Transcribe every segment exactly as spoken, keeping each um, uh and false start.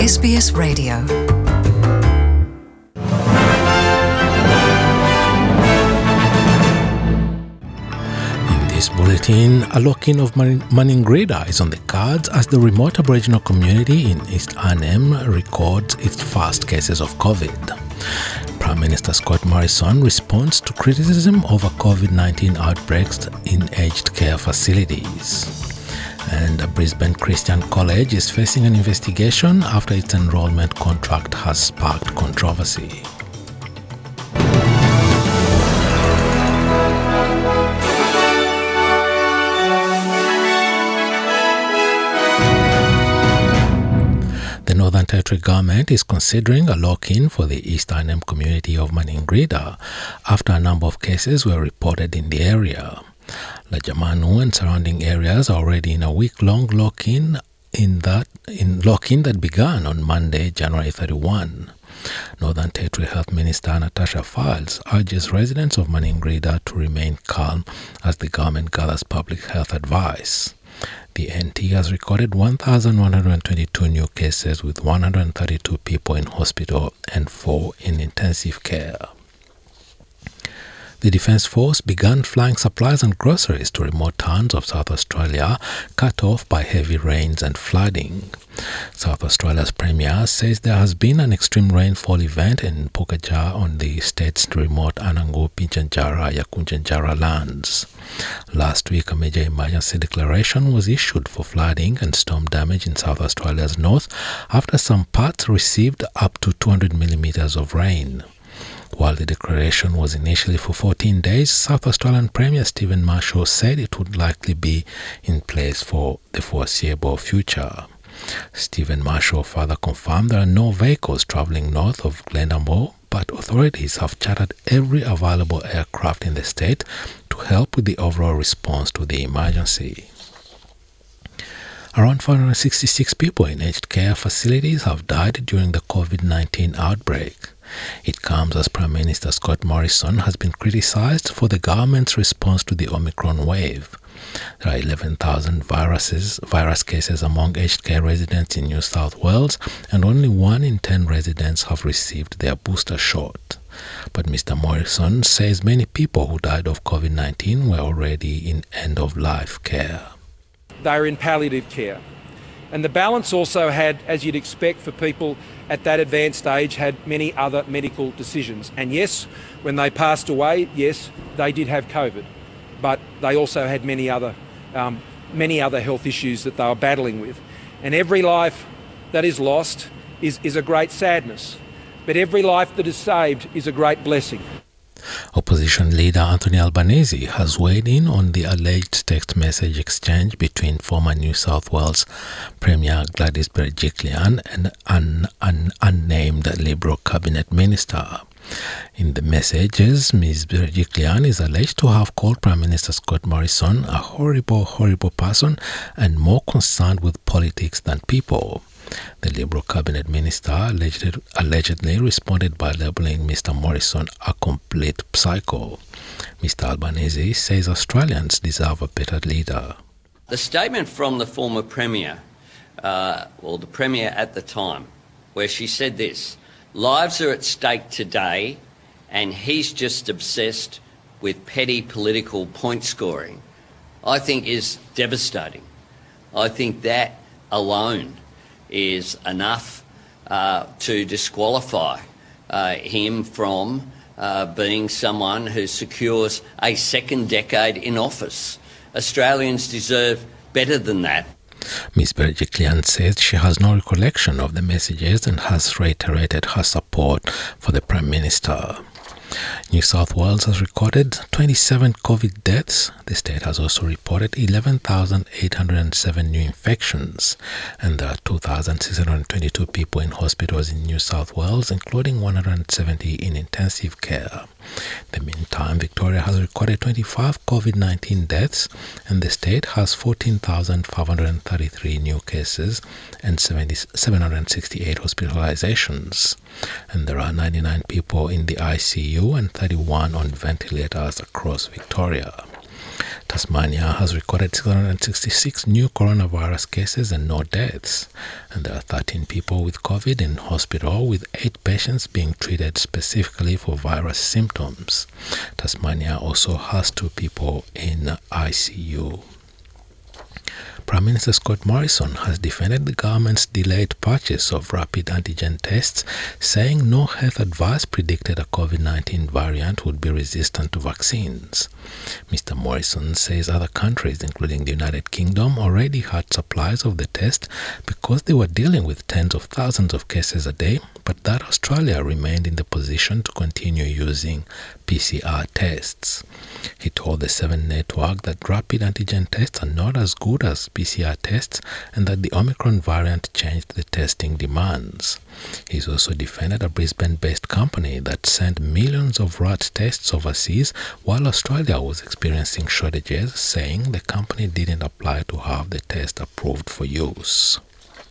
S B S Radio. In this bulletin, a lock-in of Maningrida is on the cards as the remote Aboriginal community in East Arnhem records its first cases of COVID. Prime Minister Scott Morrison responds to criticism over COVID nineteen outbreaks in aged care facilities. And Brisbane Christian College is facing an investigation after its enrolment contract has sparked controversy. The Northern Territory government is considering a lock-in for the East Arnhem community of Maningrida after a number of cases were reported in the area. Lajamanu and surrounding areas are already in a week-long lock-in in that in lock-in that began on Monday, January thirty-first. Northern Territory Health Minister Natasha Files urges residents of Maningrida to remain calm as the government gathers public health advice. The N T has recorded one thousand one hundred twenty-two new cases with one hundred thirty-two people in hospital and four in intensive care. The Defence Force began flying supplies and groceries to remote towns of South Australia cut off by heavy rains and flooding. South Australia's Premier says there has been an extreme rainfall event in Pukaja on the state's remote Anangu, Pinjanjara, Yakunjanjara lands. Last week, a major emergency declaration was issued for flooding and storm damage in South Australia's north after some parts received up to two hundred millimetres of rain. While the declaration was initially for fourteen days, South Australian Premier Stephen Marshall said it would likely be in place for the foreseeable future. Stephen Marshall further confirmed there are no vehicles travelling north of Glendamore, but authorities have chartered every available aircraft in the state to help with the overall response to the emergency. Around four hundred sixty-six people in aged care facilities have died during the COVID nineteen outbreak. It comes as Prime Minister Scott Morrison has been criticised for the government's response to the Omicron wave. There are eleven thousand viruses, virus cases among aged care residents in New South Wales, and only one in ten residents have received their booster shot. But Mister Morrison says many people who died of COVID nineteen were already in end-of-life care. They were in palliative care. And the balance also had, as you'd expect for people at that advanced age, had many other medical decisions. And yes, when they passed away, yes, they did have COVID, but they also had many other, um, many other health issues that they were battling with. And every life that is lost is, is a great sadness, but every life that is saved is a great blessing. Opposition leader Anthony Albanese has weighed in on the alleged text message exchange between former New South Wales Premier Gladys Berejiklian and an, an unnamed Liberal cabinet minister. In the messages, Miz Berejiklian is alleged to have called Prime Minister Scott Morrison a horrible, horrible person and more concerned with politics than people. The Liberal cabinet minister alleged, allegedly responded by labelling Mister Morrison a complete psycho. Mister Albanese says Australians deserve a better leader. The statement from the former Premier, uh, or the Premier at the time, where she said this: lives are at stake today and he's just obsessed with petty political point scoring, I think is devastating. I think that alone is enough uh, to disqualify uh, him from uh, being someone who secures a second decade in office. Australians deserve better than that. Miz Berejiklian says she has no recollection of the messages and has reiterated her support for the Prime Minister. New South Wales has recorded twenty-seven COVID deaths. The state has also reported eleven thousand eight hundred seven new infections, and there are two thousand six hundred twenty-two people in hospitals in New South Wales, including one hundred seventy in intensive care. In the meantime, Victoria has recorded twenty-five COVID nineteen deaths, and the state has fourteen thousand five hundred thirty-three new cases and seven hundred sixty-eight hospitalizations. And there are ninety-nine people in the I C U and thirty-one on ventilators across Victoria. Tasmania has recorded six hundred sixty-six new coronavirus cases and no deaths. And there are thirteen people with COVID in hospital, with eight patients being treated specifically for virus symptoms. Tasmania also has two people in I C U. Prime Minister Scott Morrison has defended the government's delayed purchase of rapid antigen tests, saying no health advice predicted a COVID nineteen variant would be resistant to vaccines. Mister Morrison says other countries, including the United Kingdom, already had supplies of the test because they were dealing with tens of thousands of cases a day, but that Australia remained in the position to continue using P C R tests. He told the Seven Network that rapid antigen tests are not as good as P C R tests and that the Omicron variant changed the testing demands. He's also defended a Brisbane-based company that sent millions of rat tests overseas while Australia was experiencing shortages, saying the company didn't apply to have the test approved for use.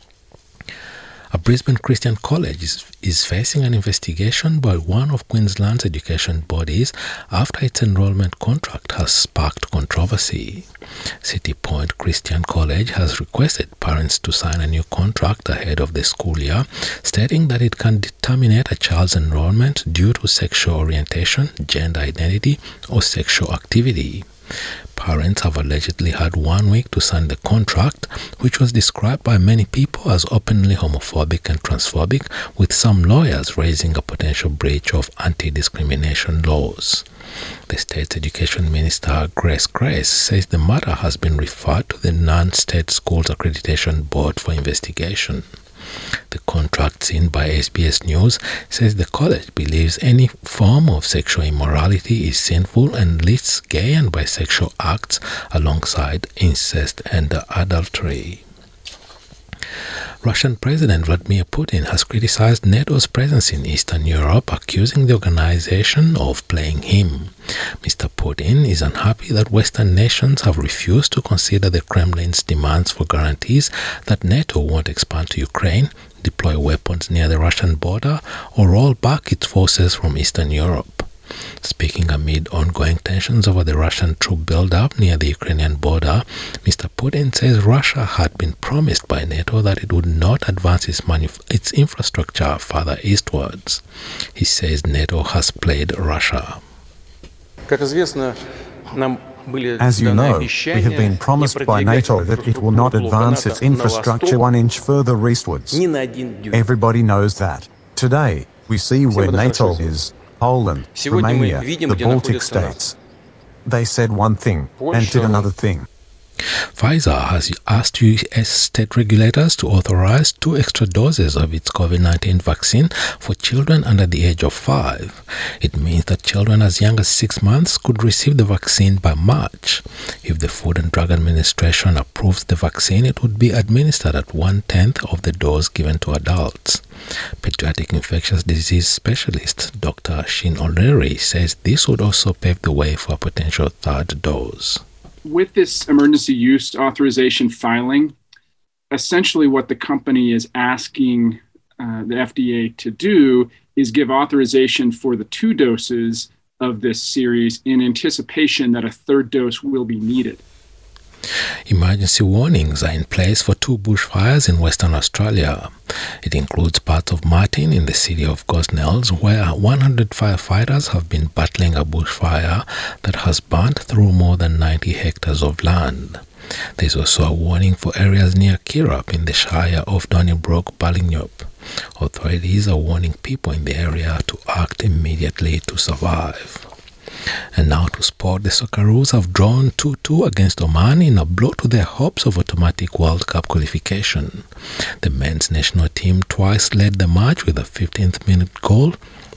A Brisbane Christian college is, is facing an investigation by one of Queensland's education bodies after its enrolment contract has sparked controversy. City Point Christian College has requested parents to sign a new contract ahead of the school year, stating that it can terminate a child's enrolment due to sexual orientation, gender identity, or sexual activity. Parents have allegedly had one week to sign the contract, which was described by many people as openly homophobic and transphobic, with some lawyers raising a potential breach of anti-discrimination laws. The state's education minister, Grace Grace, says the matter has been referred to the Non-State Schools Accreditation Board for investigation. The contract seen by S B S News says the college believes any form of sexual immorality is sinful and lists gay and bisexual acts alongside incest and adultery. Russian President Vladimir Putin has criticized NATO's presence in Eastern Europe, accusing the organization of playing him. Mister Putin is unhappy that Western nations have refused to consider the Kremlin's demands for guarantees that NATO won't expand to Ukraine, deploy weapons near the Russian border, or roll back its forces from Eastern Europe. Speaking amid ongoing tensions over the Russian troop build-up near the Ukrainian border, Mister Putin says Russia had been promised by NATO that it would not advance its, manuf- its infrastructure further eastwards. He says NATO has played Russia. As you know, we have been promised by NATO that it will not advance its infrastructure one inch further eastwards. Everybody knows that. Today, we see where NATO is. Poland, Romania, the Baltic states. They said one thing and did another thing. Pfizer has asked U S state regulators to authorize two extra doses of its COVID nineteen vaccine for children under the age of five. It means that children as young as six months could receive the vaccine by March. If the Food and Drug Administration approves the vaccine, it would be administered at one-tenth of the dose given to adults. Pediatric infectious disease specialist Doctor Shin O'Leary says this would also pave the way for a potential third dose. With this emergency use authorization filing, essentially what the company is asking uh, the F D A to do is give authorization for the two doses of this series in anticipation that a third dose will be needed. Emergency warnings are in place for two bushfires in Western Australia. It includes parts of Martin in the city of Gosnells, where one hundred firefighters have been battling a bushfire that has burnt through more than ninety hectares of land. There is also a warning for areas near Kirrap in the Shire of Donnybrook-Ballinyup. Authorities are warning people in the area to act immediately to survive. And now to sport, the Socceroos have drawn two two against Oman in a blow to their hopes of automatic World Cup qualification. The men's national team twice led the match with a fifteenth minute goal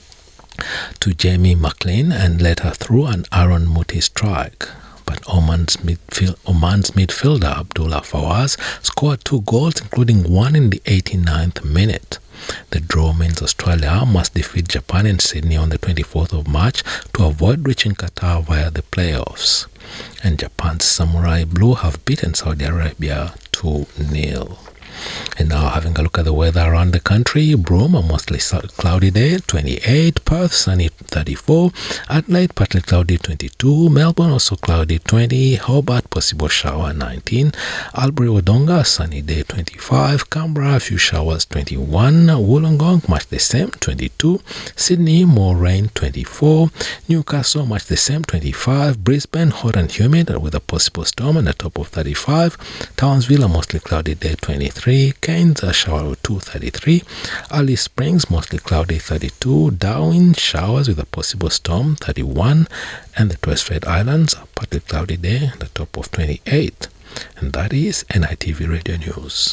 to Jamie McLean and later through an Aaron Muti strike. But Oman's, midfield, Oman's midfielder Abdullah Fawaz scored two goals, including one in the eighty-ninth minute. The draw means Australia must defeat Japan in Sydney on the twenty-fourth of March to avoid reaching Qatar via the playoffs. And Japan's Samurai Blue have beaten Saudi Arabia two nil. And now having a look at the weather around the country. Broome, a mostly cloudy day, twenty-eight. Perth, sunny, thirty-four. Adelaide, partly cloudy, twenty-two. Melbourne, also cloudy, twenty. Hobart, possible shower, nineteen. Albury-Wodonga, sunny day, twenty-five. Canberra, a few showers, twenty-one. Wollongong, much the same, twenty-two. Sydney, more rain, twenty-four. Newcastle, much the same, twenty-five. Brisbane, hot and humid with a possible storm and a top of thirty-five. Townsville, a mostly cloudy day, twenty-three. Cairns, a shower with two, thirty-three. Alice Springs, mostly cloudy, thirty-two. Darwin, showers with a possible storm, thirty-one. And the Torres Strait Islands, a partly cloudy day, the top of twenty-eight. And that is N I T V Radio News.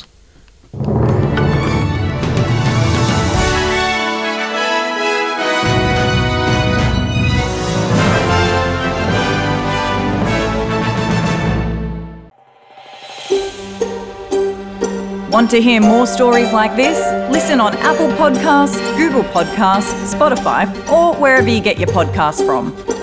Want to hear more stories like this? Listen on Apple Podcasts, Google Podcasts, Spotify, or wherever you get your podcasts from.